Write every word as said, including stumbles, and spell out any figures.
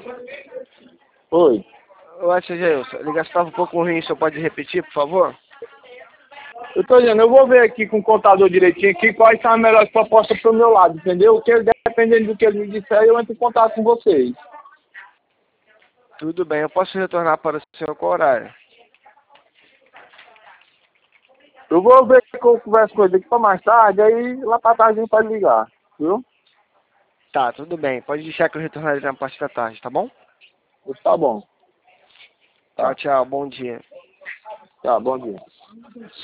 Oi. Oi, seu Geilson, a ligação estava um pouco ruim, o senhor pode repetir, por favor? Eu tô dizendo, eu vou ver aqui com o contador direitinho aqui quais são as melhores propostas pro meu lado, entendeu? O que dependendo do que ele me disser, eu entro em contato com vocês. Tudo bem, eu posso retornar para o senhor qual horário? Eu vou ver que eu converso com ele aqui pra mais tarde, aí lá pra tarde a gente pode ligar, viu? Tá, tudo bem. Pode deixar que eu retornarei na parte da tarde, tá bom? Tá bom. Tchau, Tá. tchau. Bom dia. Tá, bom dia.